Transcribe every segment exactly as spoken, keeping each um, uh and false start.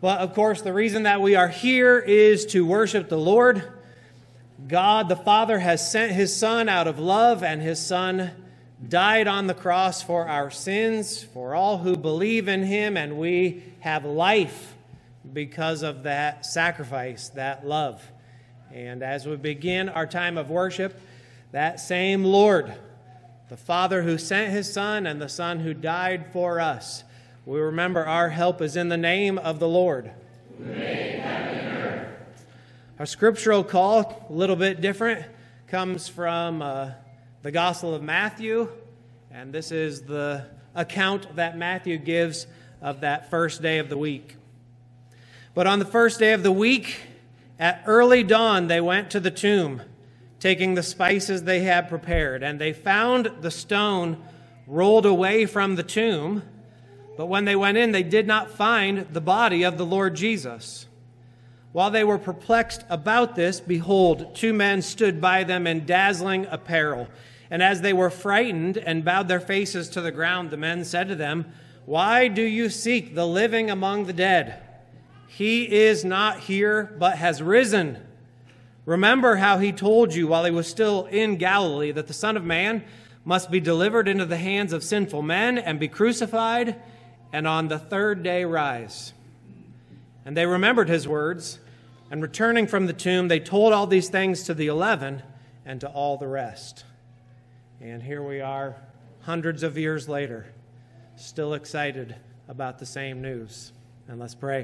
But of course, the reason that we are here is to worship the Lord. God the Father has sent his Son out of love, and his Son died on the cross for our sins, for all who believe in him, and we have life because of that sacrifice, that love. And as we begin our time of worship, that same Lord, the Father who sent his Son and the Son who died for us, we remember our help is in the name of the Lord. Who made heaven and earth. Our scriptural call, a little bit different, comes from uh, the Gospel of Matthew, and this is the account that Matthew gives of that first day of the week. But on the first day of the week, at early dawn, they went to the tomb, taking the spices they had prepared, and they found the stone rolled away from the tomb. But when they went in, they did not find the body of the Lord Jesus. While they were perplexed about this, behold, two men stood by them in dazzling apparel. And as they were frightened and bowed their faces to the ground, the men said to them, "Why do you seek the living among the dead? He is not here, but has risen. Remember how he told you while he was still in Galilee that the Son of Man must be delivered into the hands of sinful men and be crucified, and on the third day rise." And they remembered his words, and returning from the tomb, they told all these things to the eleven and to all the rest. And here we are, hundreds of years later, still excited about the same news. And let's pray.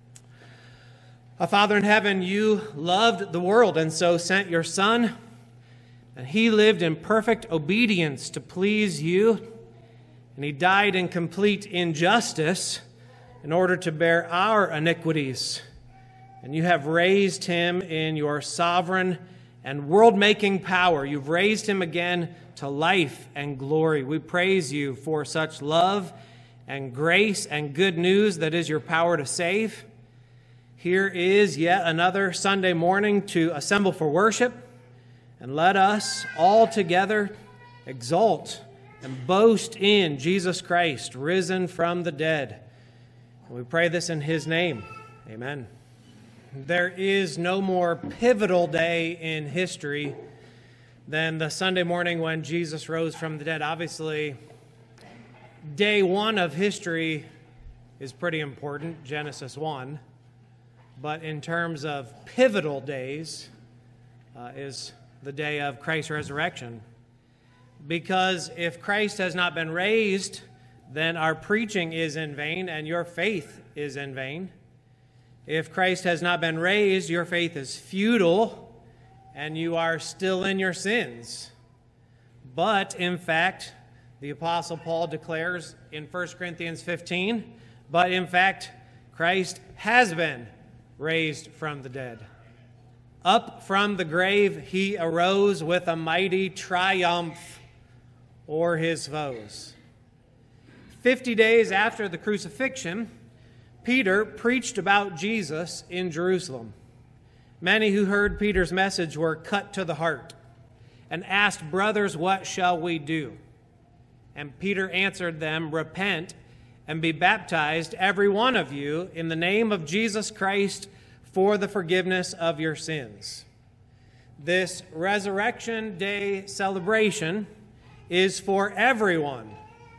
Our Father in heaven, you loved the world and so sent your Son, and he lived in perfect obedience to please you, and he died in complete injustice in order to bear our iniquities. And you have raised him in your sovereign and world-making power. You've raised him again to life and glory. We praise you for such love and grace and good news that is your power to save. Here is yet another Sunday morning to assemble for worship, and let us all together exalt and boast in Jesus Christ, risen from the dead. And we pray this in his name. Amen. There is no more pivotal day in history than the Sunday morning when Jesus rose from the dead. Obviously, day one of history is pretty important, Genesis one. But in terms of pivotal days, uh, is the day of Christ's resurrection. Because if Christ has not been raised, then our preaching is in vain and your faith is in vain. If Christ has not been raised, your faith is futile and you are still in your sins. But in fact, the Apostle Paul declares in First Corinthians fifteen, but in fact, Christ has been raised from the dead. Up from the grave he arose with a mighty triumph o'er his foes. Fifty days after the crucifixion, Peter preached about Jesus in Jerusalem. Many who heard Peter's message were cut to the heart and asked, "Brothers, what shall we do?" And Peter answered them, "Repent and be baptized, every one of you, in the name of Jesus Christ for the forgiveness of your sins." This Resurrection Day celebration is for everyone.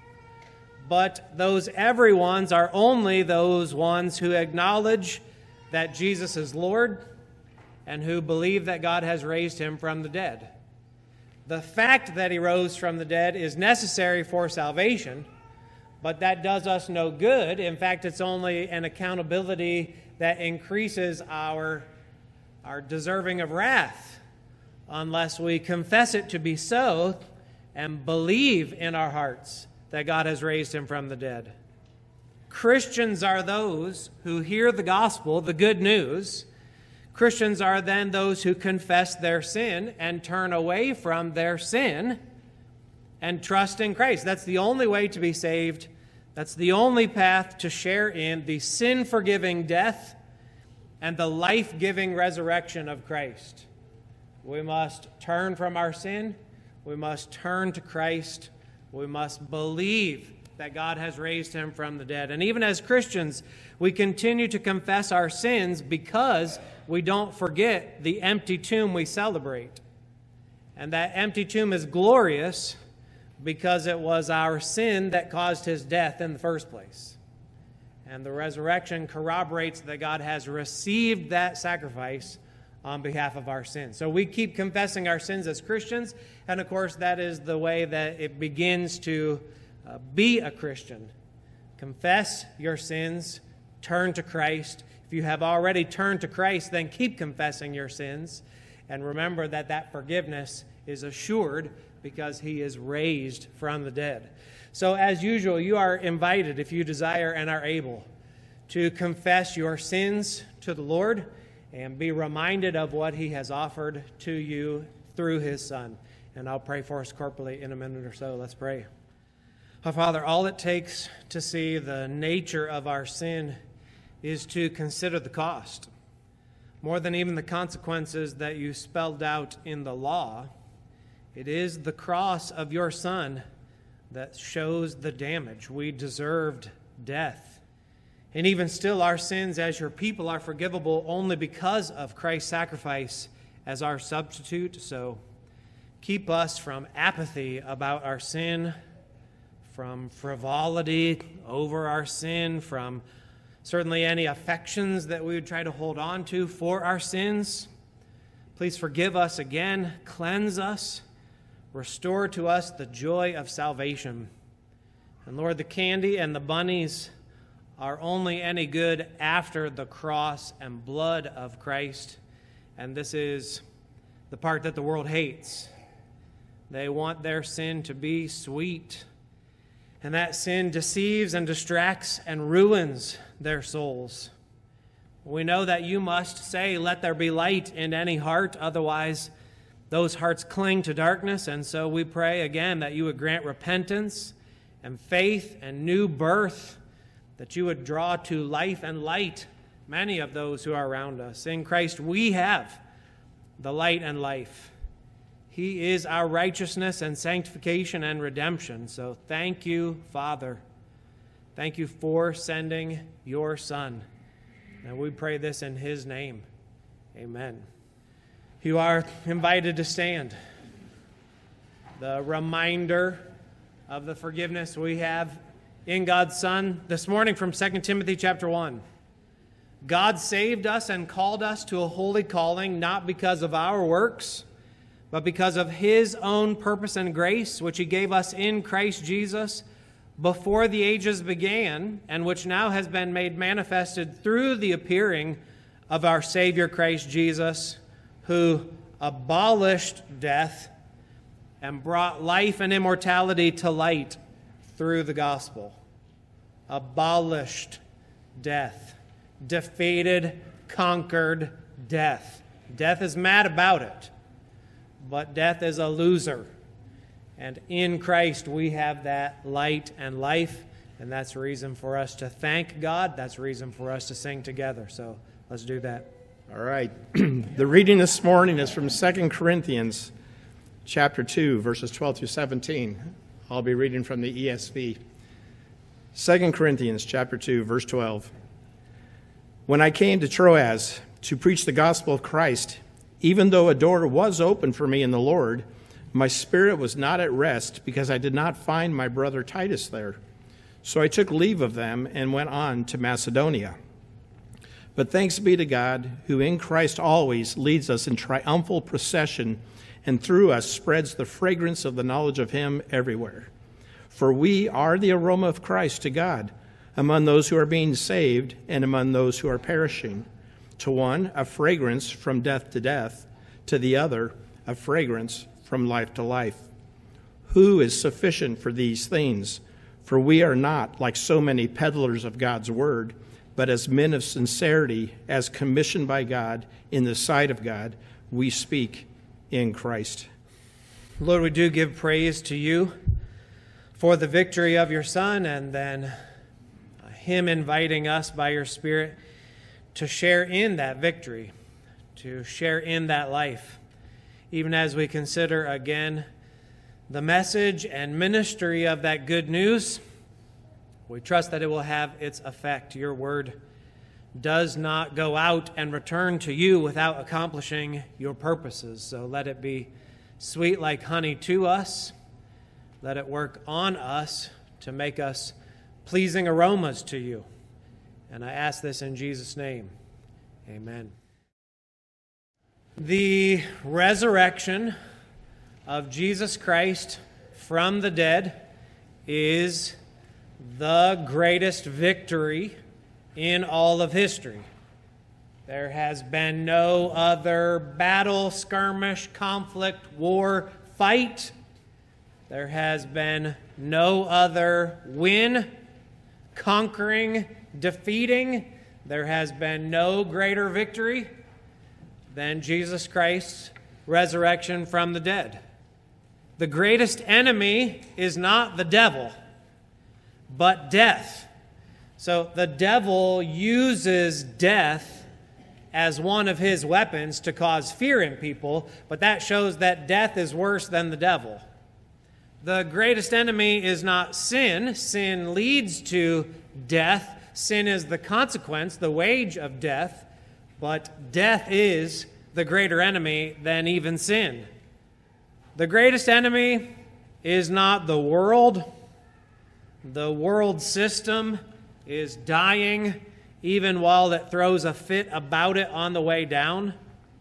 But those everyones are only those ones who acknowledge that Jesus is Lord and who believe that God has raised him from the dead. The fact that he rose from the dead is necessary for salvation, but that does us no good. In fact, it's only an accountability that increases our, our deserving of wrath unless we confess it to be so and believe in our hearts that God has raised him from the dead. Christians are those who hear the gospel, the good news. Christians are then those who confess their sin and turn away from their sin and trust in Christ. That's the only way to be saved. That's the only path to share in the sin-forgiving death and the life-giving resurrection of Christ. We must turn from our sin. We must turn to Christ. We must believe that God has raised him from the dead. And even as Christians, we continue to confess our sins because we don't forget the empty tomb we celebrate. And that empty tomb is glorious because it was our sin that caused his death in the first place. And the resurrection corroborates that God has received that sacrifice on behalf of our sins. So we keep confessing our sins as Christians, and of course that is the way that it begins to uh, be a Christian. Confess your sins, turn to Christ. If you have already turned to Christ, then keep confessing your sins, and remember that that forgiveness is assured because he is raised from the dead. So as usual, you are invited, if you desire and are able, to confess your sins to the Lord and be reminded of what he has offered to you through his Son. And I'll pray for us corporately in a minute or so. Let's pray. Our Father, all it takes to see the nature of our sin is to consider the cost. More than even the consequences that you spelled out in the law, it is the cross of your Son that shows the damage. We deserved death. And even still, our sins as your people are forgivable only because of Christ's sacrifice as our substitute. So keep us from apathy about our sin, from frivolity over our sin, from certainly any affections that we would try to hold on to for our sins. Please forgive us again, cleanse us, restore to us the joy of salvation. And Lord, the candy and the bunnies are only any good after the cross and blood of Christ. And this is the part that the world hates. They want their sin to be sweet. And that sin deceives and distracts and ruins their souls. We know that you must say, "Let there be light in any heart," otherwise those hearts cling to darkness. And so we pray again that you would grant repentance and faith and new birth, that you would draw to life and light many of those who are around us. In Christ we have the light and life. He is our righteousness and sanctification and redemption. So thank you, Father. Thank you for sending your Son. And we pray this in his name. Amen. You are invited to stand. The reminder of the forgiveness we have in God's Son this morning from Second Timothy chapter one. God saved us and called us to a holy calling, not because of our works, but because of his own purpose and grace, which he gave us in Christ Jesus before the ages began, and which now has been made manifested through the appearing of our Savior Christ Jesus, who abolished death and brought life and immortality to light through the gospel. Abolished death. Defeated, conquered death. Death is mad about it, but death is a loser. And in Christ we have that light and life, and that's a reason for us to thank God. That's a reason for us to sing together. So let's do that. All right. The reading this morning is from Second Corinthians chapter two, verses twelve through seventeen. I'll be reading from the E S V. Second Corinthians chapter two, verse twelve. When I came to Troas to preach the gospel of Christ, even though a door was open for me in the Lord, my spirit was not at rest because I did not find my brother Titus there. So I took leave of them and went on to Macedonia. But thanks be to God, who in Christ always leads us in triumphal procession and through us spreads the fragrance of the knowledge of him everywhere. For we are the aroma of Christ to God, among those who are being saved and among those who are perishing. To one, a fragrance from death to death, to the other, a fragrance from life to life. Who is sufficient for these things? For we are not like so many peddlers of God's word, but as men of sincerity, as commissioned by God in the sight of God, we speak in Christ. Lord, we do give praise to you for the victory of your Son, and then him inviting us by your Spirit to share in that victory, to share in that life, even as we consider again the message and ministry of that good news We trust that it will have its effect. Your word does not go out and return to you without accomplishing your purposes. So let it be sweet like honey to us. Let it work on us to make us pleasing aromas to you. And I ask this in Jesus' name. Amen. The resurrection of Jesus Christ from the dead is the greatest victory in all of history. There has been no other battle, skirmish, conflict, war, fight. There has been no other win, conquering, defeating. There has been no greater victory than Jesus Christ's resurrection from the dead. The greatest enemy is not the devil, but death. So the devil uses death as one of his weapons to cause fear in people, but that shows that death is worse than the devil. The greatest enemy is not sin. Sin leads to death. Sin is the consequence, the wage of death, but death is the greater enemy than even sin. The greatest enemy is not the world. The world system is dying even while it throws a fit about it on the way down.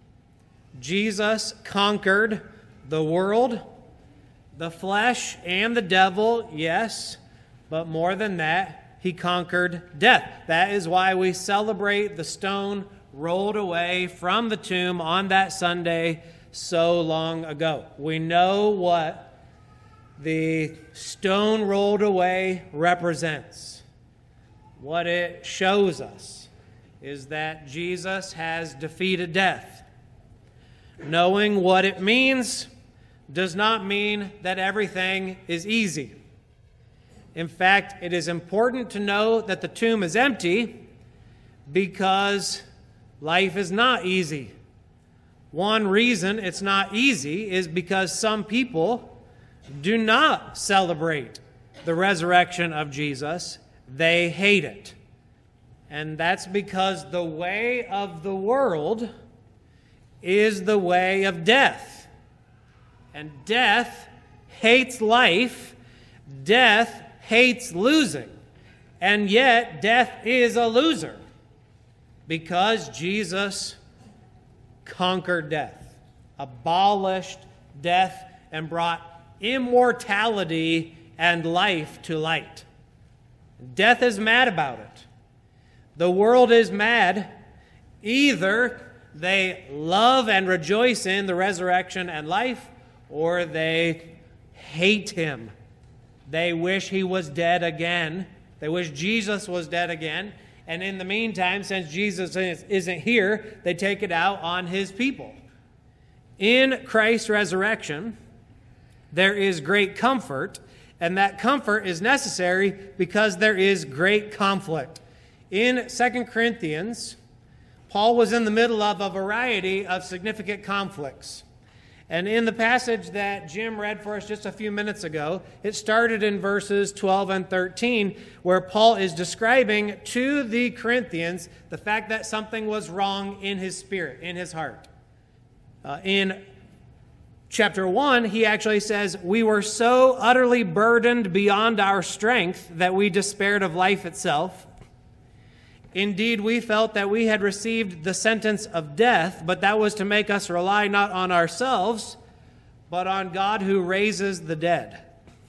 Jesus conquered the world, the flesh, and the devil, yes, but more than that, he conquered death. That is why we celebrate the stone rolled away from the tomb on that Sunday so long ago. We know what the stone rolled away represents. What it shows us is that Jesus has defeated death. Knowing what it means does not mean that everything is easy. In fact, it is important to know that the tomb is empty because life is not easy. One reason it's not easy is because some people do not celebrate the resurrection of Jesus. They hate it. And that's because the way of the world is the way of death. And death hates life. Death hates losing. And yet, death is a loser because Jesus conquered death, abolished death, and brought immortality and life to light. Death is mad about it. The world is mad. Either they love and rejoice in the resurrection and life, or they hate him. They wish he was dead again. They wish Jesus was dead again. And in the meantime, since Jesus isn't here, they take it out on his people. In Christ's resurrection, there is great comfort, and that comfort is necessary because there is great conflict. In Second Corinthians, Paul was in the middle of a variety of significant conflicts. And in the passage that Jim read for us just a few minutes ago, it started in verses twelve and thirteen, where Paul is describing to the Corinthians the fact that something was wrong in his spirit, in his heart. Uh, in chapter one, he actually says, "We were so utterly burdened beyond our strength that we despaired of life itself. Indeed, we felt that we had received the sentence of death, but that was to make us rely not on ourselves, but on God who raises the dead."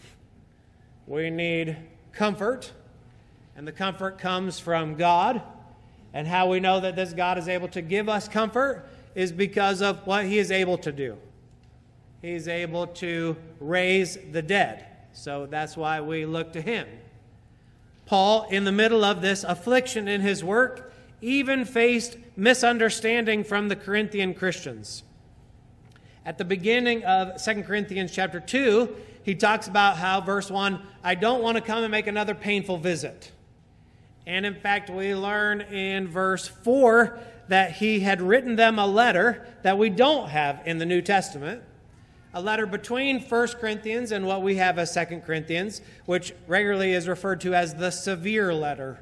We need comfort, and the comfort comes from God. And how we know that this God is able to give us comfort is because of what he is able to do. He's able to raise the dead. So that's why we look to him. Paul, in the middle of this affliction in his work, even faced misunderstanding from the Corinthian Christians. At the beginning of Second Corinthians chapter two, he talks about how, verse one, "I don't want to come and make another painful visit." And in fact, we learn in verse four that he had written them a letter that we don't have in the New Testament. a letter between First Corinthians and what we have as Second Corinthians, which regularly is referred to as the severe letter.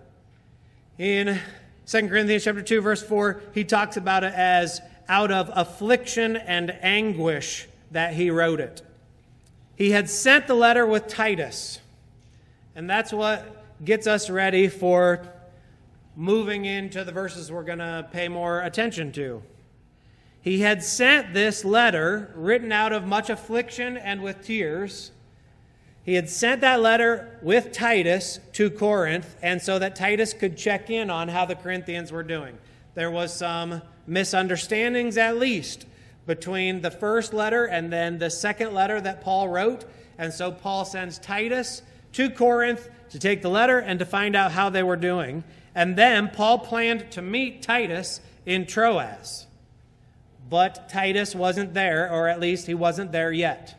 In Second Corinthians chapter two, verse four, he talks about it as out of affliction and anguish that he wrote it. He had sent the letter with Titus, and that's what gets us ready for moving into the verses we're going to pay more attention to. He had sent this letter, written out of much affliction and with tears. He had sent that letter with Titus to Corinth, and so that Titus could check in on how the Corinthians were doing. There was some misunderstandings, at least, between the first letter and then the second letter that Paul wrote. And so Paul sends Titus to Corinth to take the letter and to find out how they were doing. And then Paul planned to meet Titus in Troas. But Titus wasn't there, or at least he wasn't there yet.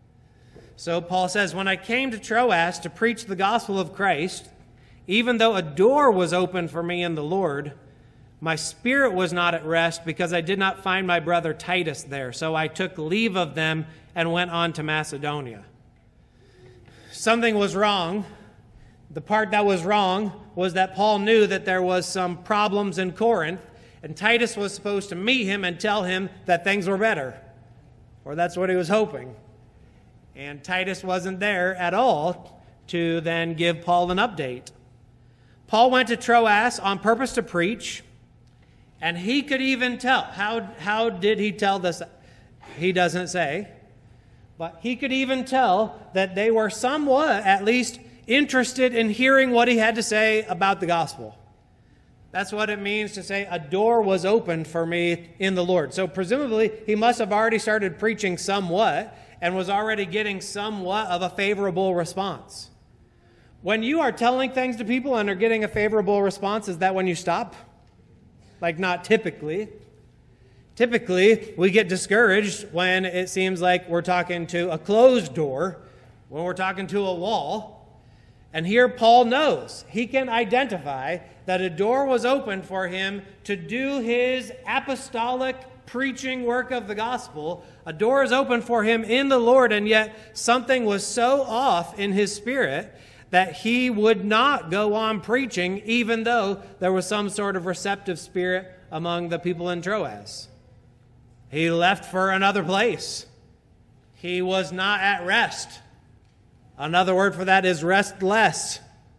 So Paul says, when I came to Troas to preach the gospel of Christ, even though a door was open for me in the Lord, my spirit was not at rest because I did not find my brother Titus there. So I took leave of them and went on to Macedonia. Something was wrong. The part that was wrong was that Paul knew that there was some problems in Corinth, and Titus was supposed to meet him and tell him that things were better. Or that's what he was hoping. And Titus wasn't there at all to then give Paul an update. Paul went to Troas on purpose to preach, and he could even tell. How, how did he tell this? He doesn't say. But he could even tell that they were somewhat, at least, interested in hearing what he had to say about the gospel. That's what it means to say, a door was opened for me in the Lord. So presumably, he must have already started preaching somewhat and was already getting somewhat of a favorable response. When you are telling things to people and are getting a favorable response, is that when you stop? Like, not typically. Typically, we get discouraged when it seems like we're talking to a closed door, when we're talking to a wall. And here Paul knows, he can identify that a door was opened for him to do his apostolic preaching work of the gospel. A door is open for him in the Lord, and yet something was so off in his spirit that he would not go on preaching, even though there was some sort of receptive spirit among the people in Troas. He left for another place. He was not at rest. Another word for that is restless.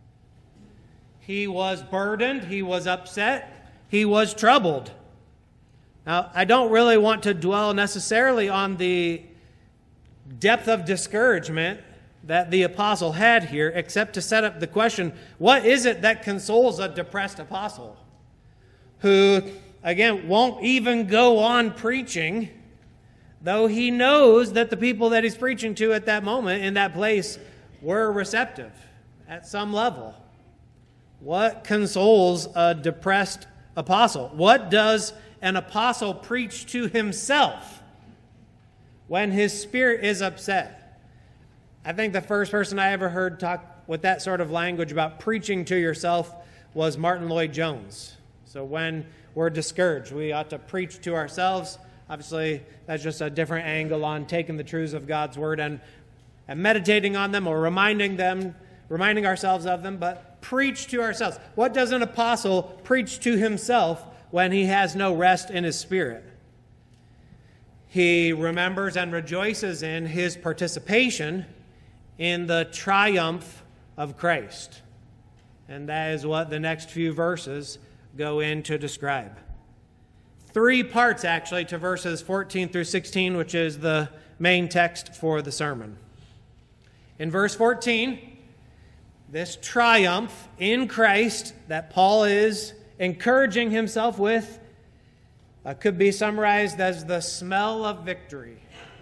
He was burdened. He was upset. He was troubled. Now, I don't really want to dwell necessarily on the depth of discouragement that the apostle had here, except to set up the question, what is it that consoles a depressed apostle who, again, won't even go on preaching, though he knows that the people that he's preaching to at that moment in that place were receptive at some level? What consoles a depressed apostle? What does an apostle preach to himself when his spirit is upset? I think the first person I ever heard talk with that sort of language about preaching to yourself was Martin Lloyd-Jones. So when we're discouraged, we ought to preach to ourselves. Obviously, that's just a different angle on taking the truths of God's word and, and meditating on them or reminding them, reminding ourselves of them, but preach to ourselves. What does an apostle preach to himself when he has no rest in his spirit? He remembers and rejoices in his participation in the triumph of Christ. And that is what the next few verses go in to describe. Three parts, actually, to verses fourteen through sixteen, which is the main text for the sermon. In verse fourteen, this triumph in Christ that Paul is encouraging himself with uh, could be summarized as the smell of victory.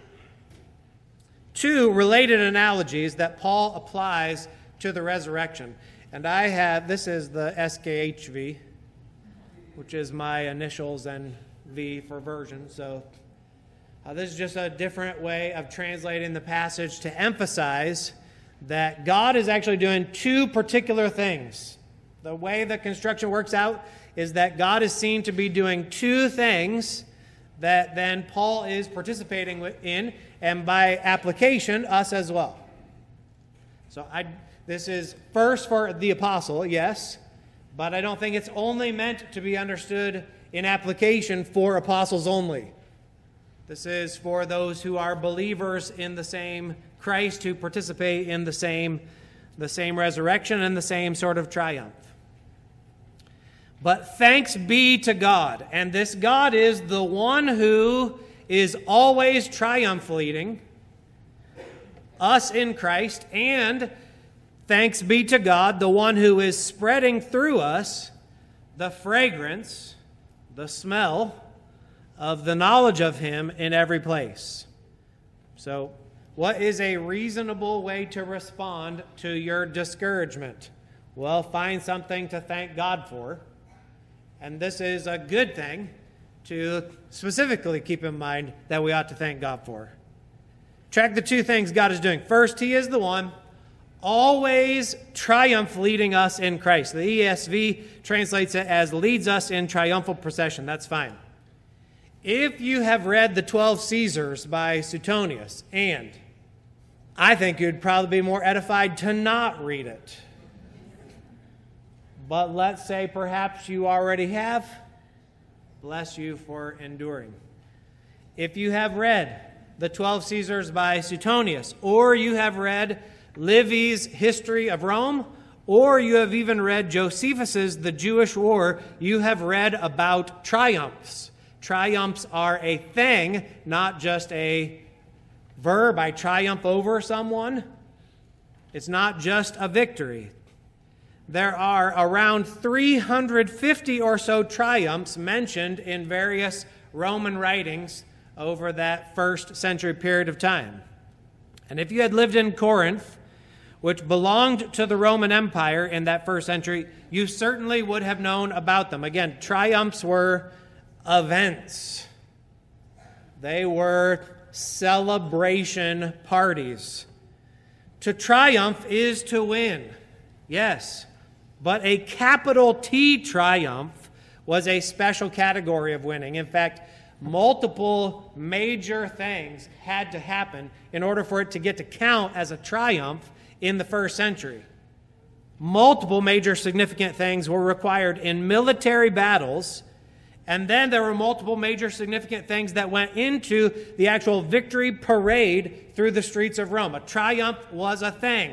Two related analogies that Paul applies to the resurrection. And I have, this is the S K H V, which is my initials and V for version. So uh, this is just a different way of translating the passage to emphasize that God is actually doing two particular things. The way the construction works out is that God is seen to be doing two things that then Paul is participating in, and by application, us as well. So I, this is first for the apostle, yes, but I don't think it's only meant to be understood in application for apostles only. This is for those who are believers in the same Christ, who participate in the same, the same resurrection and the same sort of triumph. But thanks be to God, and this God is the one who is always triumph leading us in Christ, and thanks be to God, the one who is spreading through us the fragrance, the smell of the knowledge of Him in every place. So, what is a reasonable way to respond to your discouragement? Well, find something to thank God for. And this is a good thing to specifically keep in mind that we ought to thank God for. Track the two things God is doing. First, He is the one always triumph leading us in Christ. The E S V translates it as leads us in triumphal procession. That's fine. If you have read The Twelve Caesars by Suetonius, and I think you'd probably be more edified to not read it. But let's say perhaps you already have. Bless you for enduring. If you have read The Twelve Caesars by Suetonius, or you have read Livy's History of Rome, or you have even read Josephus's The Jewish War, you have read about triumphs. Triumphs are a thing, not just a verb. I triumph over someone. It's not just a victory. There are around three hundred fifty or so triumphs mentioned in various Roman writings over that first century period of time. And if you had lived in Corinth, which belonged to the Roman Empire in that first century, you certainly would have known about them. Again, triumphs were events. They were celebration parties. To triumph is to win, yes. But a capital T triumph was a special category of winning. In fact, multiple major things had to happen in order for it to get to count as a triumph in the first century. Multiple major significant things were required in military battles, and then there were multiple major significant things that went into the actual victory parade through the streets of Rome. A triumph was a thing.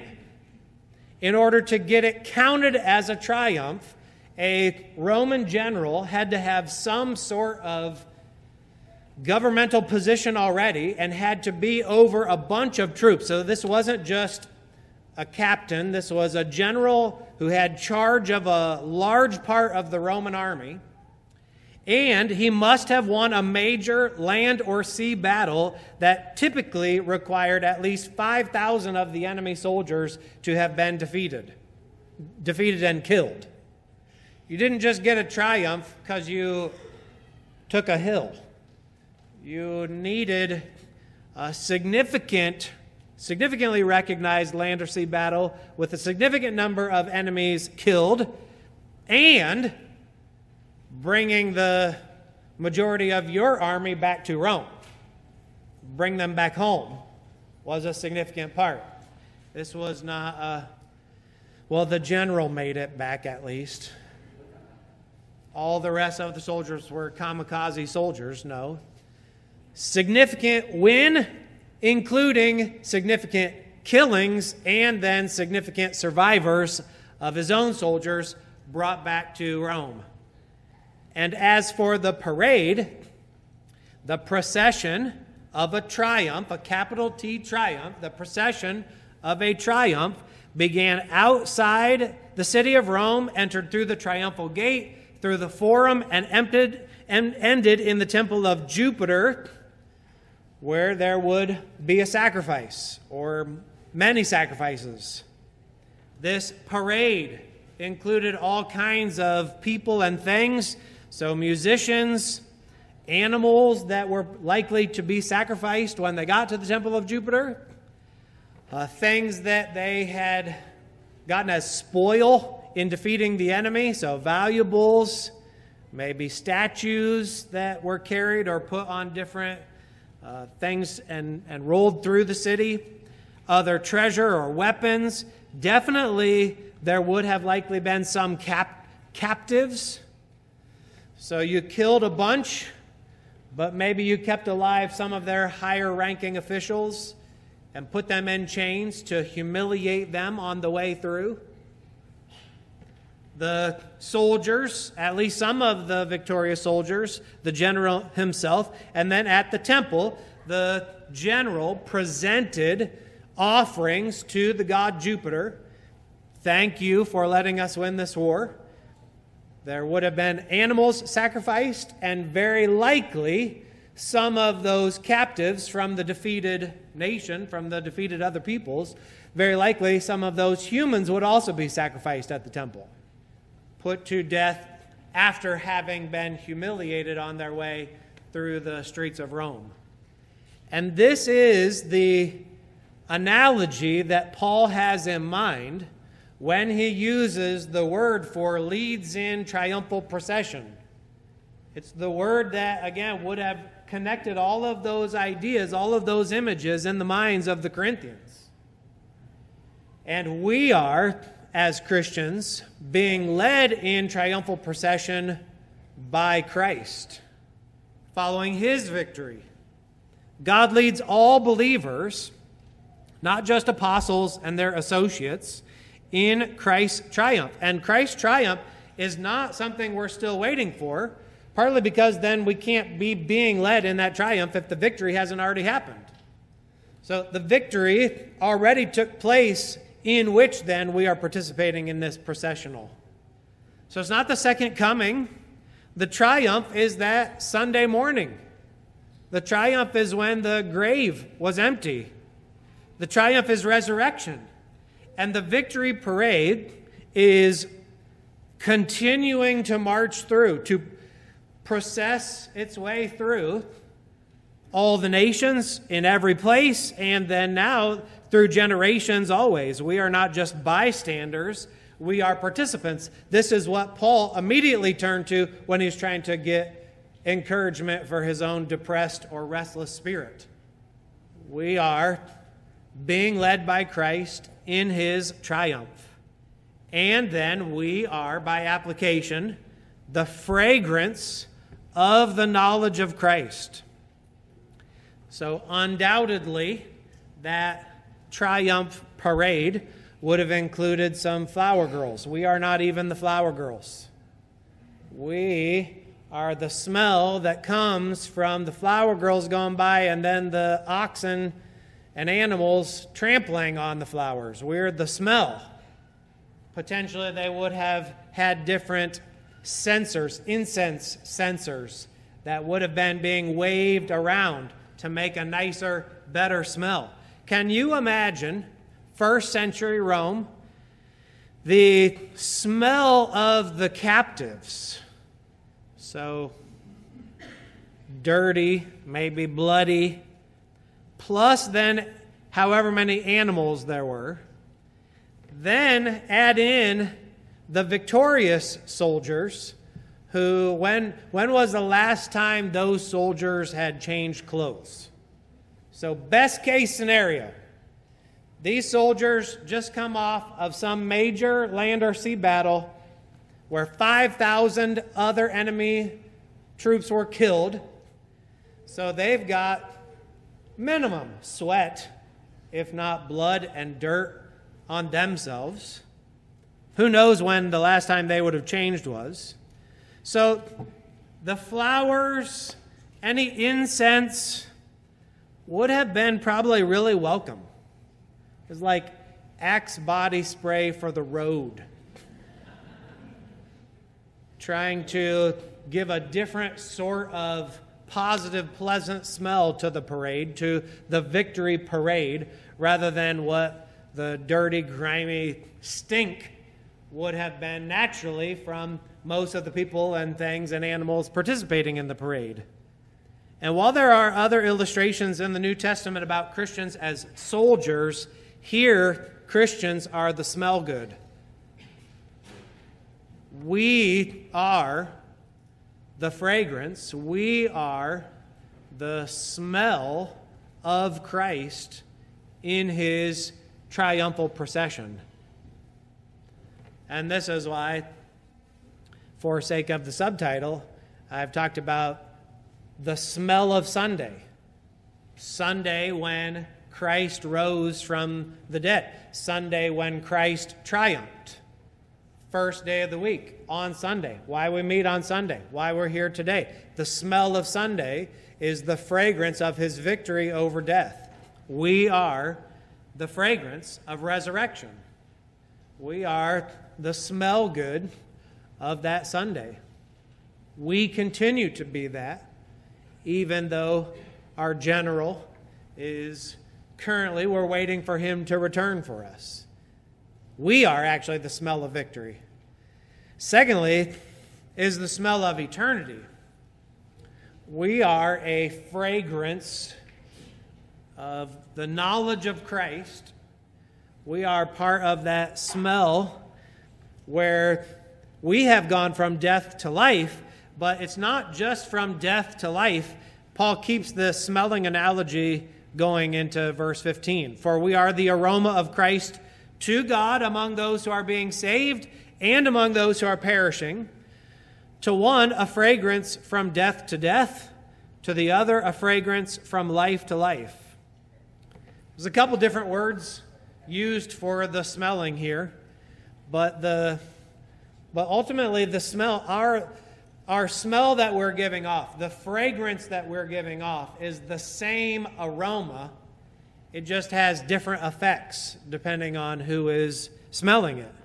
In order to get it counted as a triumph, a Roman general had to have some sort of governmental position already and had to be over a bunch of troops. So this wasn't just a captain. This was a general who had charge of a large part of the Roman army. And he must have won a major land or sea battle that typically required at least five thousand of the enemy soldiers to have been defeated, defeated and killed. You didn't just get a triumph because you took a hill. You needed a significant, significantly recognized land or sea battle with a significant number of enemies killed, and bringing the majority of your army back to Rome, bring them back home, was a significant part. This was not a, well, the general made it back at least. All the rest of the soldiers were kamikaze soldiers, no. Significant win, including significant killings and then significant survivors of his own soldiers brought back to Rome. And as for the parade, the procession of a triumph, a capital T triumph, the procession of a triumph began outside the city of Rome, entered through the triumphal gate, through the forum, and emptied, and ended in the temple of Jupiter, where there would be a sacrifice or many sacrifices. This parade included all kinds of people and things. So musicians, animals that were likely to be sacrificed when they got to the temple of Jupiter, uh, things that they had gotten as spoil in defeating the enemy, so valuables, maybe statues that were carried or put on different uh, things and, and rolled through the city, other treasure or weapons. Definitely there would have likely been some cap- captives. So you killed a bunch, but maybe you kept alive some of their higher-ranking officials and put them in chains to humiliate them on the way through. The soldiers, at least some of the victorious soldiers, the general himself, and then at the temple, the general presented offerings to the god Jupiter. Thank you for letting us win this war. There would have been animals sacrificed, and very likely some of those captives from the defeated nation, from the defeated other peoples, very likely some of those humans would also be sacrificed at the temple, put to death after having been humiliated on their way through the streets of Rome. And this is the analogy that Paul has in mind when he uses the word for leads in triumphal procession. It's the word that, again, would have connected all of those ideas, all of those images in the minds of the Corinthians. And we are, as Christians, being led in triumphal procession by Christ, following his victory. God leads all believers, not just apostles and their associates, in Christ's triumph. And Christ's triumph is not something we're still waiting for, partly because then we can't be being led in that triumph if the victory hasn't already happened. So the victory already took place, in which then we are participating in this processional. So it's not the second coming. The triumph is that Sunday morning. The triumph is when the grave was empty. The triumph is resurrection. And the victory parade is continuing to march through, to process its way through all the nations in every place, and then now through generations always. We are not just bystanders, we are participants. This is what Paul immediately turned to when he's trying to get encouragement for his own depressed or restless spirit. We are being led by Christ in his triumph. And then we are, by application, the fragrance of the knowledge of Christ. So undoubtedly, that triumph parade would have included some flower girls. We are not even the flower girls. We are the smell that comes from the flower girls going by and then the oxen and animals trampling on the flowers. We're the smell. Potentially they would have had different censers, incense censers, that would have been being waved around to make a nicer, better smell. Can you imagine first century Rome, the smell of the captives? So dirty, maybe bloody, plus then however many animals there were. Then add in the victorious soldiers who, when, when was the last time those soldiers had changed clothes? So best case scenario, these soldiers just come off of some major land or sea battle where five thousand other enemy troops were killed. So they've got minimum sweat, if not blood and dirt, on themselves. Who knows when the last time they would have changed was. So the flowers, any incense, would have been probably really welcome. It's like Axe body spray for the road. Trying to give a different sort of positive, pleasant smell to the parade, to the victory parade, rather than what the dirty, grimy stink would have been naturally from most of the people and things and animals participating in the parade. And while there are other illustrations in the New Testament about Christians as soldiers, here Christians are the smell good. We are the fragrance. We are the smell of Christ in his triumphal procession. And this is why, for sake of the subtitle, I've talked about the smell of Sunday. Sunday when Christ rose from the dead. Sunday when Christ triumphed. First day of the week, on Sunday. Why we meet on Sunday. Why we're here today. The smell of Sunday is the fragrance of his victory over death. We are the fragrance of resurrection. We are the smell good of that Sunday. We continue to be that, even though our general is currently, we're waiting for him to return for us. We are actually the smell of victory. Secondly, is the smell of eternity. We are a fragrance of the knowledge of Christ. We are part of that smell where we have gone from death to life, but it's not just from death to life. Paul keeps the smelling analogy going into verse fifteen. For we are the aroma of Christ to God among those who are being saved and among those who are perishing. To one, a fragrance from death to death. To the other, a fragrance from life to life. There's a couple different words used for the smelling here, but the but ultimately the smell, our our smell that we're giving off, the fragrance that we're giving off is the same aroma. It just has different effects depending on who is smelling it.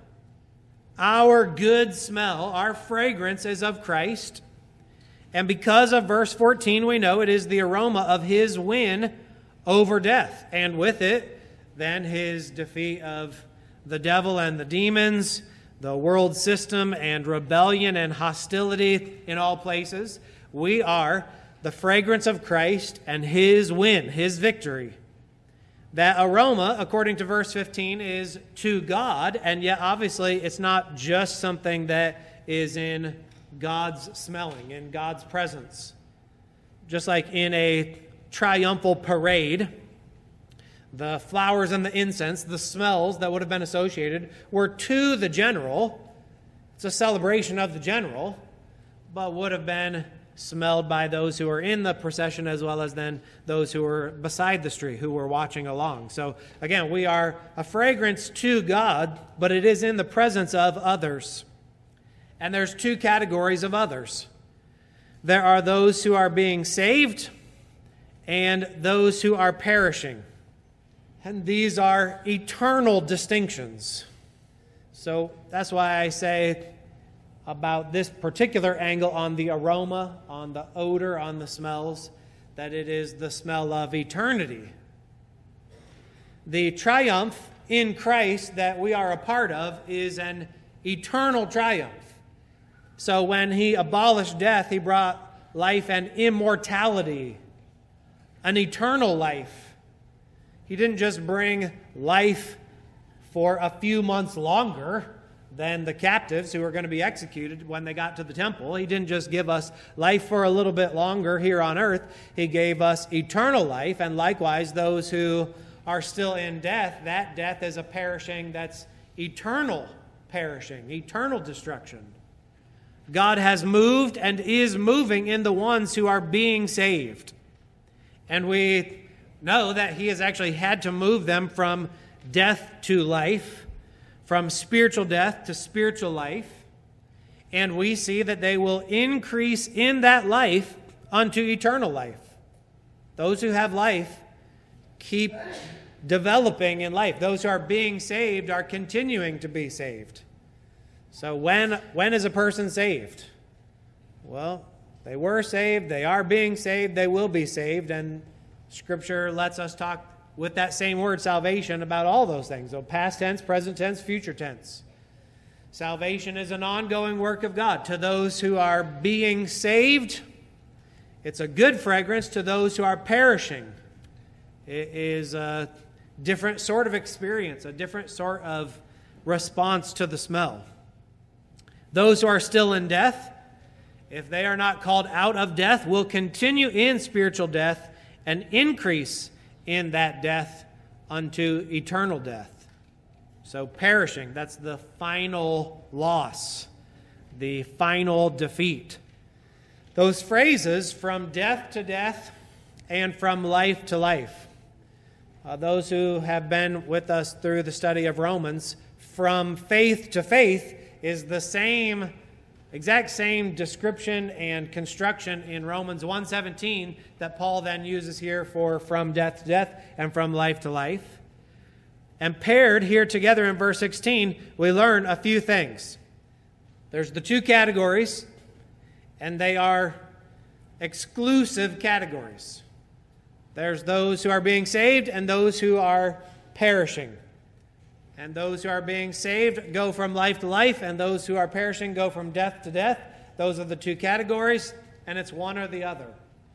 Our good smell, our fragrance is of Christ. And because of verse fourteen, we know it is the aroma of his win over death. And with it, then his defeat of the devil and the demons, the world system and rebellion and hostility in all places. We are the fragrance of Christ and his win, his victory. That aroma, according to verse fifteen, is to God, and yet obviously it's not just something that is in God's smelling, in God's presence. Just like in a triumphal parade, the flowers and the incense, the smells that would have been associated, were to the general. It's a celebration of the general, but would have been smelled by those who were in the procession as well as then those who were beside the street, who were watching along. So again, we are a fragrance to God, but it is in the presence of others. And there's two categories of others. There are those who are being saved and those who are perishing. And these are eternal distinctions. So that's why I say about this particular angle on the aroma, on the odor, on the smells, that it is the smell of eternity. The triumph in Christ that we are a part of is an eternal triumph. So when he abolished death, he brought life and immortality, an eternal life. He didn't just bring life for a few months longer than the captives who were going to be executed when they got to the temple. He didn't just give us life for a little bit longer here on earth. He gave us eternal life, and likewise those who are still in death, that death is a perishing that's eternal perishing, eternal destruction. God has moved and is moving in the ones who are being saved. And we know that he has actually had to move them from death to life, from spiritual death to spiritual life. And we see that they will increase in that life unto eternal life. Those who have life keep developing in life. Those who are being saved are continuing to be saved. So when, when is a person saved? Well, they were saved, they are being saved, they will be saved, and Scripture lets us talk with that same word, salvation, about all those things. So past tense, present tense, future tense. Salvation is an ongoing work of God. To those who are being saved, it's a good fragrance. To those who are perishing, it is a different sort of experience, a different sort of response to the smell. Those who are still in death, if they are not called out of death, will continue in spiritual death and increase in that death unto eternal death. So perishing, that's the final loss, the final defeat. Those phrases, from death to death and from life to life. Uh, those who have been with us through the study of Romans, from faith to faith is the same, exact same description and construction in Romans one seventeen that Paul then uses here for from death to death and from life to life. And paired here together in verse sixteen, we learn a few things. There's the two categories, and they are exclusive categories. There's those who are being saved and those who are perishing. And those who are being saved go from life to life, and those who are perishing go from death to death. Those are the two categories, and it's one or the other.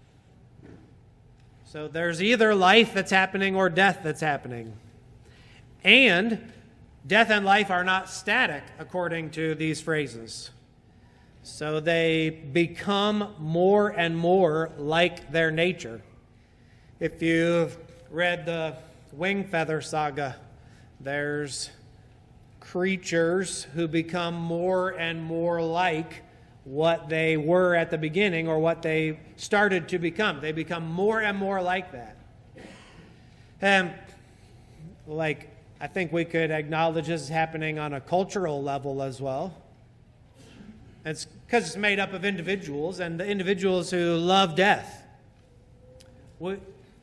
So there's either life that's happening or death that's happening. And death and life are not static, according to these phrases. So they become more and more like their nature. If you've read the Wingfeather saga, there's creatures who become more and more like what they were at the beginning or what they started to become. They become more and more like that. And like, I think we could acknowledge this is happening on a cultural level as well. It's because it's made up of individuals, and the individuals who love death. We,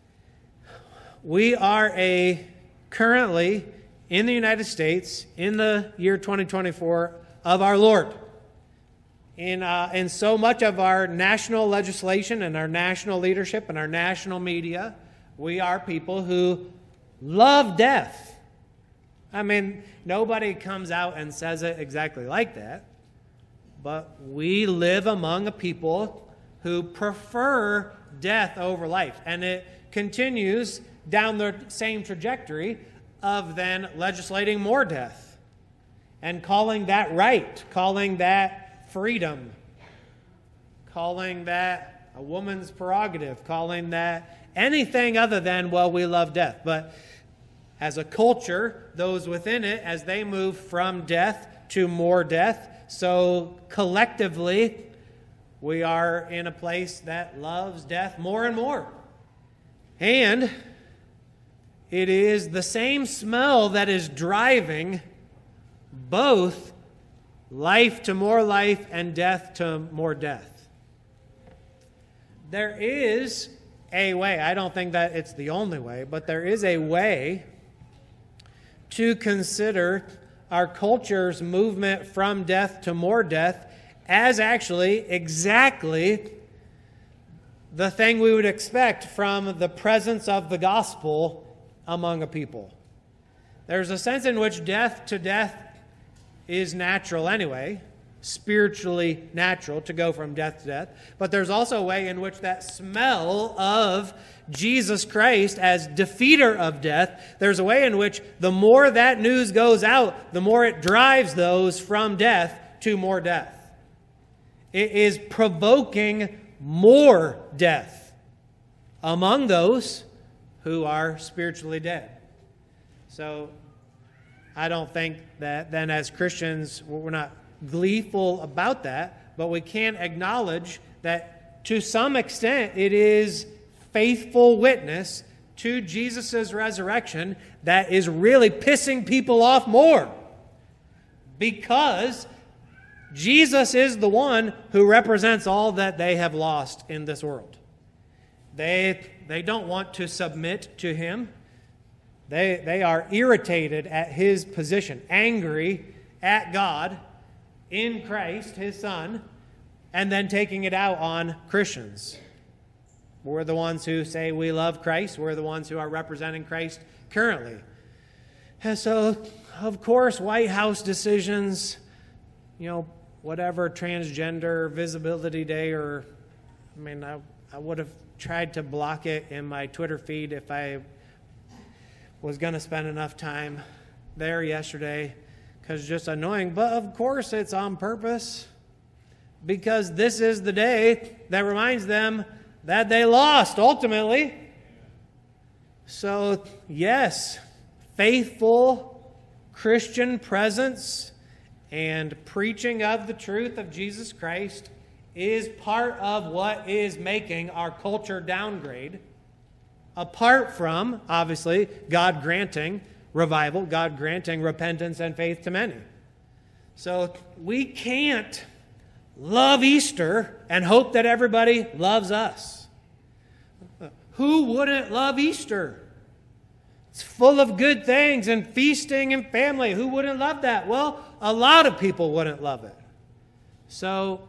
we are a currently in the United States in the year twenty twenty-four of our Lord. In, uh, in so much of our national legislation and our national leadership and our national media, we are people who love death. I mean, nobody comes out and says it exactly like that, but we live among a people who prefer death over life, and it continues down the same trajectory of then legislating more death and calling that right, calling that freedom, calling that a woman's prerogative, calling that anything other than, well, we love death. But as a culture, those within it, as they move from death to more death, so collectively, we are in a place that loves death more and more. And it is the same smell that is driving both life to more life and death to more death. There is a way, I don't think that it's the only way, but there is a way to consider our culture's movement from death to more death as actually exactly the thing we would expect from the presence of the gospel among a people. There's a sense in which death to death is natural anyway, spiritually natural to go from death to death, but there's also a way in which that smell of Jesus Christ as defeater of death, there's a way in which the more that news goes out, the more it drives those from death to more death. It is provoking more death among those who are spiritually dead. So I don't think that then as Christians we're not gleeful about that, but we can acknowledge that to some extent it is faithful witness to Jesus' resurrection that is really pissing people off more, because Jesus is the one who represents all that they have lost in this world. They, they don't want to submit to him. They, they are irritated at his position, angry at God in Christ, his Son, and then taking it out on Christians. We're the ones who say we love Christ. We're the ones who are representing Christ currently. And so, of course, White House decisions, you know, whatever transgender visibility day, or, I mean, I, I would have tried to block it in my Twitter feed if I was going to spend enough time there yesterday, because it's just annoying. But of course it's on purpose. because this is the day that reminds them that they lost ultimately. So, yes, faithful Christian presence and preaching of the truth of Jesus Christ is part of what is making our culture downgrade, apart from, obviously, God granting revival, God granting repentance and faith to many. So we can't love Easter and hope that everybody loves us. Who wouldn't love Easter? It's full of good things and feasting and family. Who wouldn't love that? Well, a lot of people wouldn't love it. So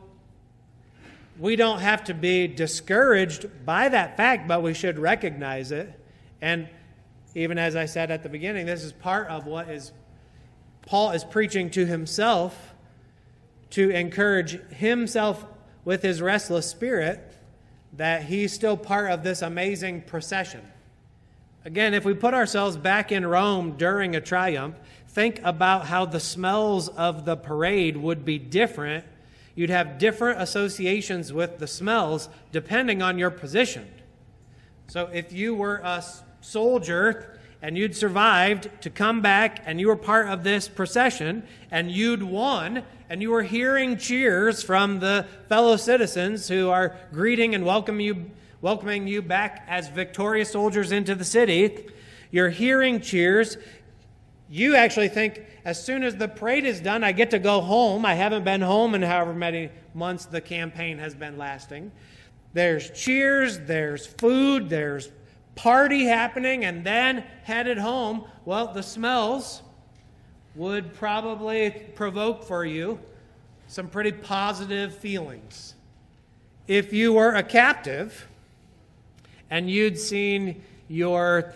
we don't have to be discouraged by that fact, but we should recognize it. And even as I said at the beginning, this is part of what is Paul is preaching to himself to encourage himself with his restless spirit that he's still part of this amazing procession. Again, if we put ourselves back in Rome during a triumph, think about how the smells of the parade would be different. You'd have different associations with the smells depending on your position. So if you were a soldier and you'd survived to come back and you were part of this procession and you'd won and you were hearing cheers from the fellow citizens who are greeting and welcoming you, welcoming you back as victorious soldiers into the city, you're hearing cheers. You actually think, as soon as the parade is done, I get to go home. I haven't been home in however many months the campaign has been lasting. There's cheers, there's food, there's party happening, and then headed home. Well, the smells would probably provoke for you some pretty positive feelings. If you were a captive and you'd seen your,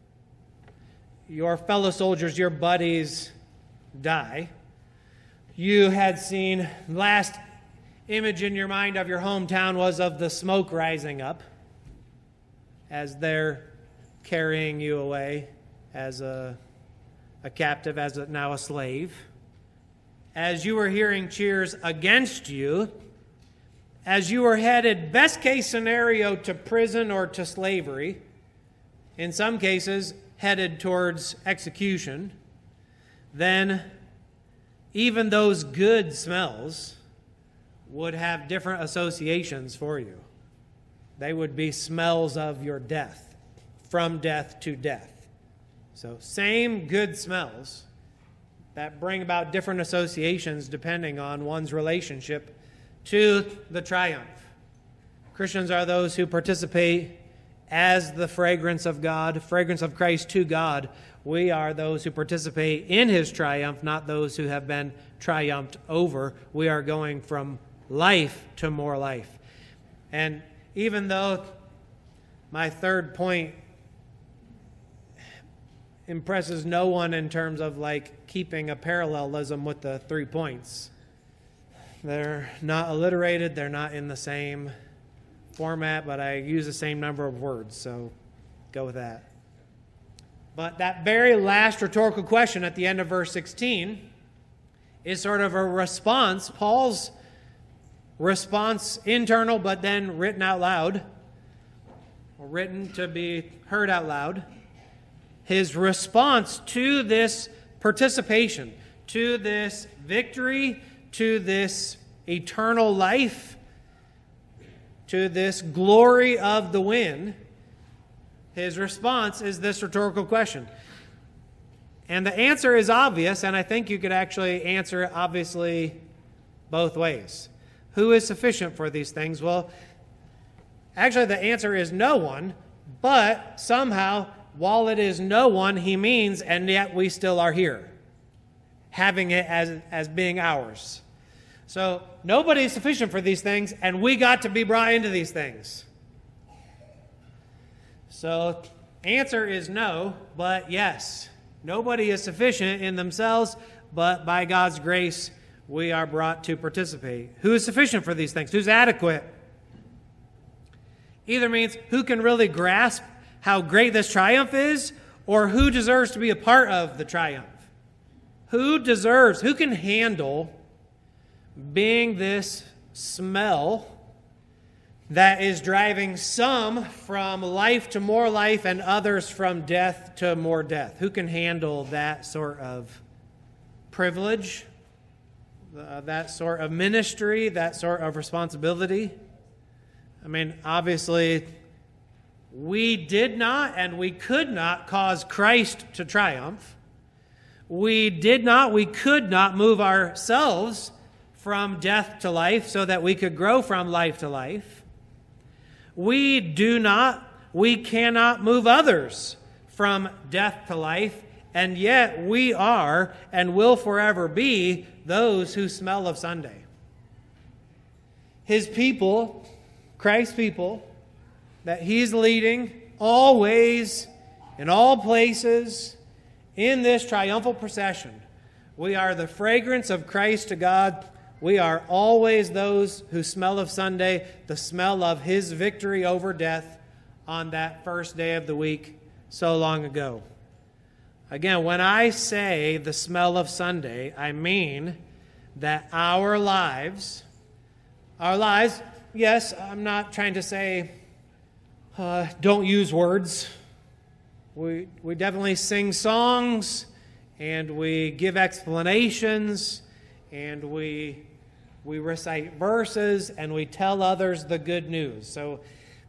your fellow soldiers, your buddies, die, you had seen, last image in your mind of your hometown was of the smoke rising up as they're carrying you away as a, a captive, as a, now a slave. As you were hearing cheers against you, as you were headed, best case scenario, to prison or to slavery, in some cases headed towards execution, then even those good smells would have different associations for you. They would be smells of your death, from death to death. So same good smells that bring about different associations depending on one's relationship to the triumph. Christians are those who participate as the fragrance of God, fragrance of Christ to God. We are those who participate in his triumph, not those who have been triumphed over. We are going from life to more life. And even though my third point impresses no one in terms of like keeping a parallelism with the three points, they're not alliterated, they're not in the same format, but I use the same number of words, so go with that. But that very last rhetorical question at the end of verse sixteen is sort of a response, Paul's response, internal but then written out loud, or written to be heard out loud. His response to this participation, to this victory, to this eternal life, to this glory of the win, his response is this rhetorical question. And the answer is obvious, and I think you could actually answer it obviously both ways. Who is sufficient for these things? Well, actually the answer is no one, but somehow, while it is no one, he means, and yet we still are here, having it as, as being ours. So nobody is sufficient for these things, and we got to be brought into these things. So answer is no, but yes. Nobody is sufficient in themselves, but by God's grace, we are brought to participate. Who is sufficient for these things? Who's adequate? Either means who can really grasp how great this triumph is, or who deserves to be a part of the triumph. Who deserves, who can handle being this smell that is driving some from life to more life and others from death to more death. Who can handle that sort of privilege, uh, that sort of ministry, that sort of responsibility? I mean, obviously, we did not and we could not cause Christ to triumph. We did not, we could not move ourselves from death to life so that we could grow from life to life. We do not, we cannot move others from death to life, and yet we are and will forever be those who smell of Sunday. His people, Christ's people, that He's leading always, in all places, in this triumphal procession. We are the fragrance of Christ to God. We are always those who smell of Sunday, the smell of His victory over death on that first day of the week so long ago. Again, when I say the smell of Sunday, I mean that our lives, our lives, yes, I'm not trying to say uh, don't use words. We, we definitely sing songs, and we give explanations, and we, we recite verses, and we tell others the good news. So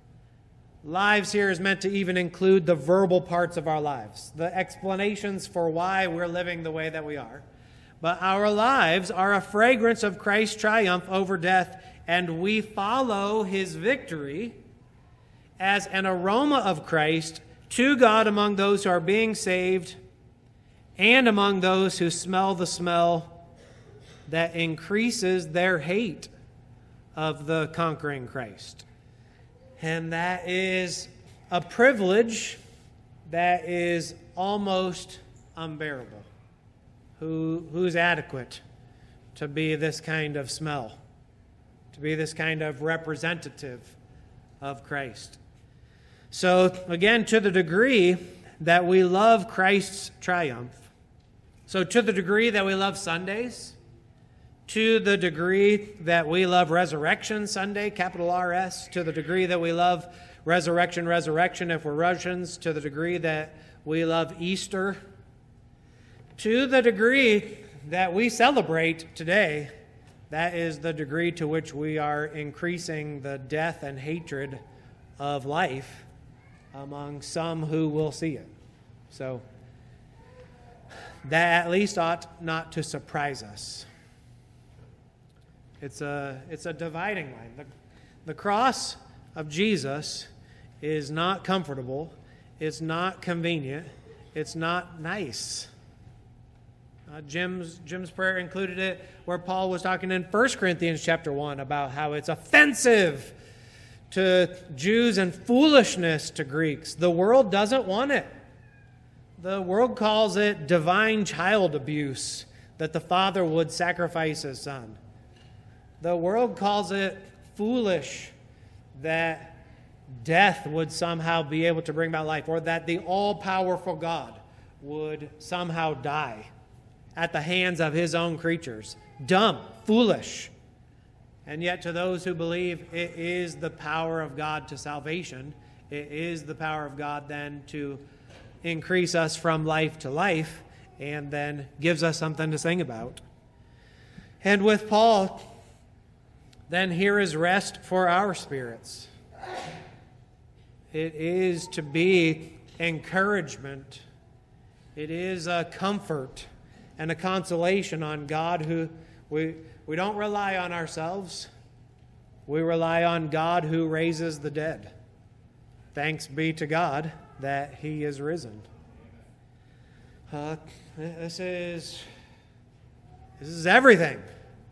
lives here is meant to even include the verbal parts of our lives, the explanations for why we're living the way that we are. But our lives are a fragrance of Christ's triumph over death, and we follow His victory as an aroma of Christ to God among those who are being saved and among those who smell the smell that increases their hate of the conquering Christ. And that is a privilege that is almost unbearable. Who, who's adequate to be this kind of smell, to be this kind of representative of Christ? So, again, to the degree that we love Christ's triumph, so to the degree that we love Sundays, to the degree that we love Resurrection Sunday, capital R S, to the degree that we love Resurrection, Resurrection, if we're Russians, to the degree that we love Easter, to the degree that we celebrate today, that is the degree to which we are increasing the death and hatred of life among some who will see it. So that at least ought not to surprise us. It's a, it's a dividing line. The, the cross of Jesus is not comfortable. It's not convenient. It's not nice. Uh, Jim's, Jim's prayer included it where Paul was talking in First Corinthians chapter one about how it's offensive to Jews and foolishness to Greeks. The world doesn't want it. The world calls it divine child abuse, that the father would sacrifice his son. The world calls it foolish that death would somehow be able to bring about life, or that the all-powerful God would somehow die at the hands of His own creatures. Dumb, foolish. And yet to those who believe, it is the power of God to salvation. It is the power of God then to increase us from life to life, and then gives us something to sing about. And with Paul, then here is rest for our spirits. It is to be encouragement. It is a comfort and a consolation on God, who we, we don't rely on ourselves. We rely on God who raises the dead. Thanks be to God that He is risen. Uh, this is this is everything.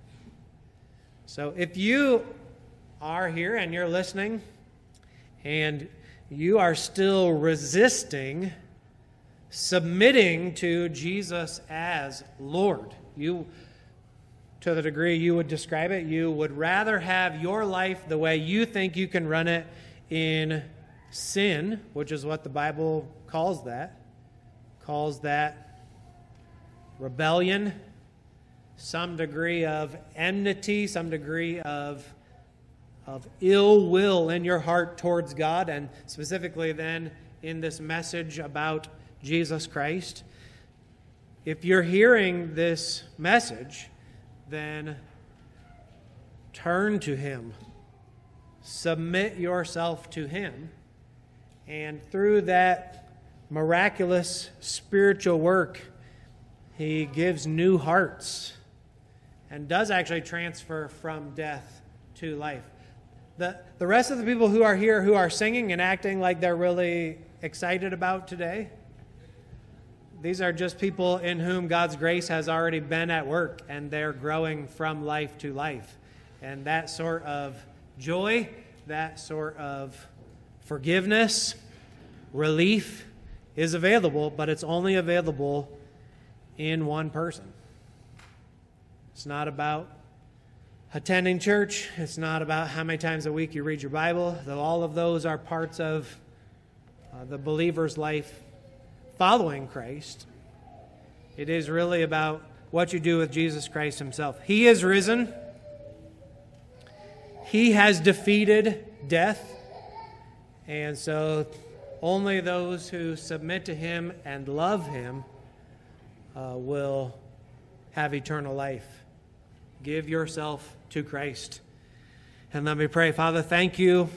So if you are here and you're listening and you are still resisting submitting to Jesus as Lord, you, to the degree you would describe it, you would rather have your life the way you think you can run it in sin, which is what the Bible calls that, calls that rebellion, some degree of enmity, some degree of, of ill will in your heart towards God, and specifically then in this message about Jesus Christ, if you're hearing this message, then turn to Him. Submit yourself to Him. And through that miraculous spiritual work, He gives new hearts and does actually transfer from death to life. The, the rest of the people who are here who are singing and acting like they're really excited about today, these are just people in whom God's grace has already been at work, and they're growing from life to life. And that sort of joy, that sort of forgiveness, relief is available, but it's only available in one person. It's not about attending church. It's not about how many times a week you read your Bible, though all of those are parts of uh, the believer's life following Christ. It is really about what you do with Jesus Christ Himself. He is risen. He has defeated death. And so only those who submit to Him and love Him uh, will have eternal life. Give yourself to Christ. And let me pray. Father, thank You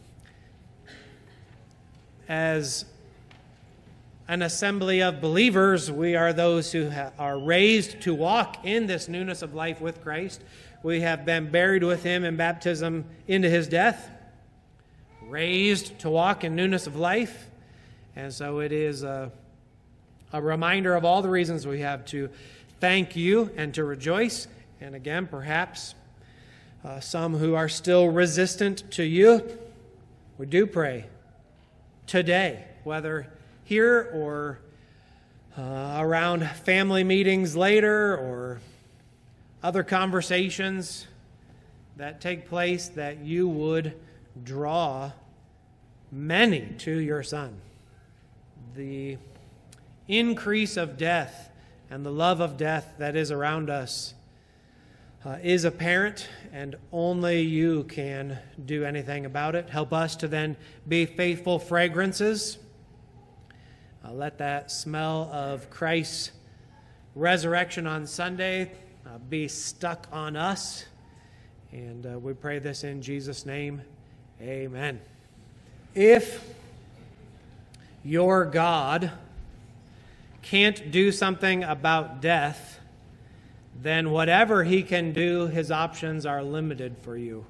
as an assembly of believers. We are those who ha- are raised to walk in this newness of life with Christ. We have been buried with Him in baptism into His death, raised to walk in newness of life. And so it is a, a reminder of all the reasons we have to thank You and to rejoice. And again, perhaps uh, some who are still resistant to You, we do pray today, whether here or uh, around family meetings later or other conversations that take place, that You would draw many to Your Son. The increase of death and the love of death that is around us uh, is apparent, and only You can do anything about it. Help us to then be faithful fragrances. Uh, let that smell of Christ's resurrection on Sunday uh, be stuck on us. And uh, we pray this in Jesus' name. Amen. If your God can't do something about death, then whatever He can do, His options are limited for you.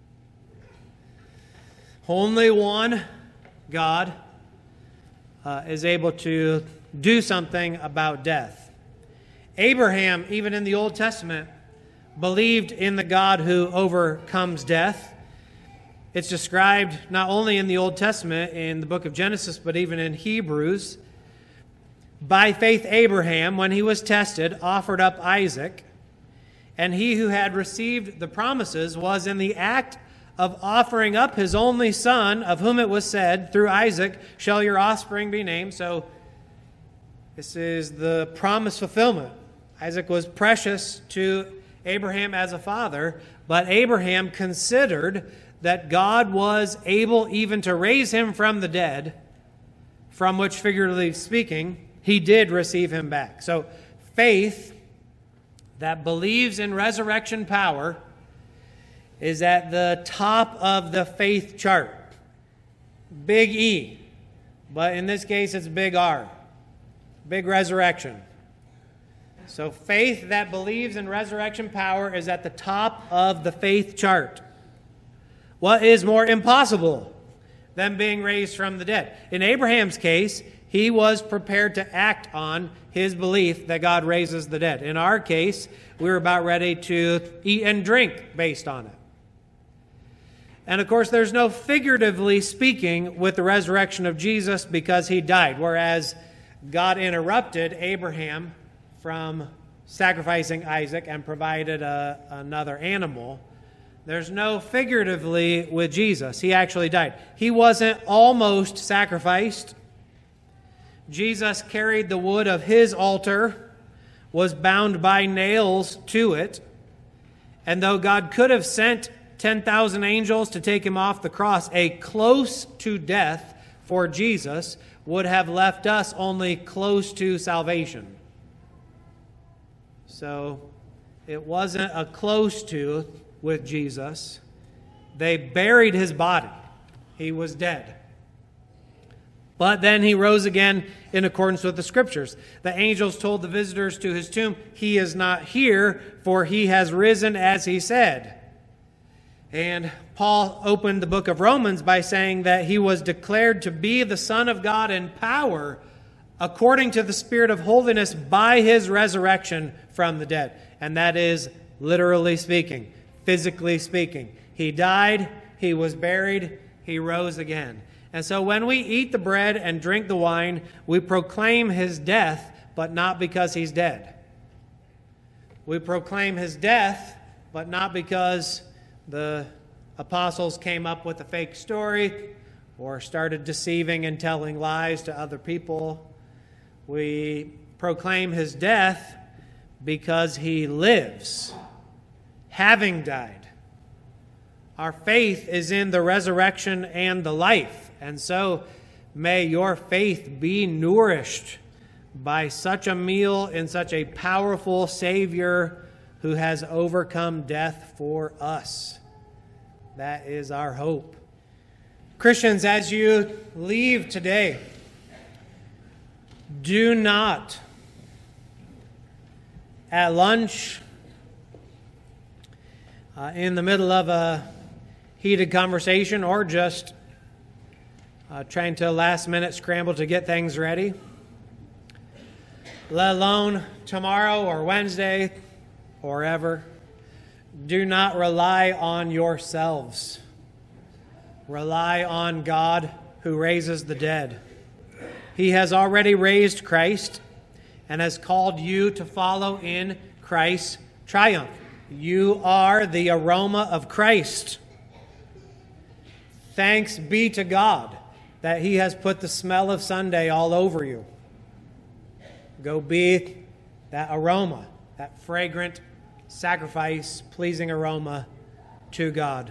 Only one God Uh, is able to do something about death. Abraham, even in the Old Testament, believed in the God who overcomes death. It's described not only in the Old Testament, in the book of Genesis, but even in Hebrews. By faith, Abraham, when he was tested, offered up Isaac, and he who had received the promises was in the act of offering up his only son, of whom it was said, through Isaac shall your offspring be named. So this is the promise fulfillment. Isaac was precious to Abraham as a father, but Abraham considered that God was able even to raise him from the dead, from which, figuratively speaking, He did receive him back. So faith that believes in resurrection power is at the top of the faith chart. Big E. But in this case, it's big R. Big resurrection. So faith that believes in resurrection power is at the top of the faith chart. What is more impossible than being raised from the dead? In Abraham's case, he was prepared to act on his belief that God raises the dead. In our case, we were about ready to eat and drink based on it. And of course, there's no figuratively speaking with the resurrection of Jesus because He died, whereas God interrupted Abraham from sacrificing Isaac and provided a, another animal. There's no figuratively with Jesus. He actually died. He wasn't almost sacrificed. Jesus carried the wood of His altar was bound by nails to it. And though God could have sent ten thousand angels to take him off the cross, a close to death for Jesus would have left us only close to salvation. So it wasn't a close to with Jesus. They buried his body. He was dead. But then he rose again in accordance with the Scriptures. The angels told the visitors to his tomb, "He is not here, for he has risen as he said." And Paul opened the book of Romans by saying that he was declared to be the Son of God in power according to the Spirit of holiness by his resurrection from the dead. And that is literally speaking, physically speaking. He died, he was buried, he rose again. And so when we eat the bread and drink the wine, we proclaim his death, but not because he's dead. We proclaim his death, but not because the apostles came up with a fake story or started deceiving and telling lies to other people. We proclaim his death because he lives, having died. Our faith is in the resurrection and the life. And so may your faith be nourished by such a meal in such a powerful Savior who has overcome death for us. That is our hope. Christians, as you leave today, do not, at lunch, uh, in the middle of a heated conversation, or just uh, trying to last minute scramble to get things ready, let alone tomorrow or Wednesday or ever, do not rely on yourselves. Rely on God who raises the dead. He has already raised Christ and has called you to follow in Christ's triumph. You are the aroma of Christ. Thanks be to God that he has put the smell of Sunday all over you. Go be that aroma, that fragrant sacrifice, pleasing aroma to God.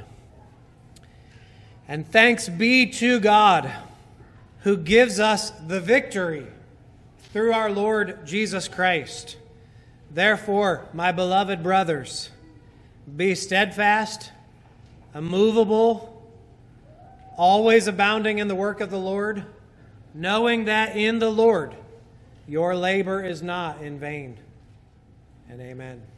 And thanks be to God who gives us the victory through our Lord Jesus Christ. Therefore, my beloved brothers, be steadfast, immovable, always abounding in the work of the Lord, knowing that in the Lord your labor is not in vain. And amen.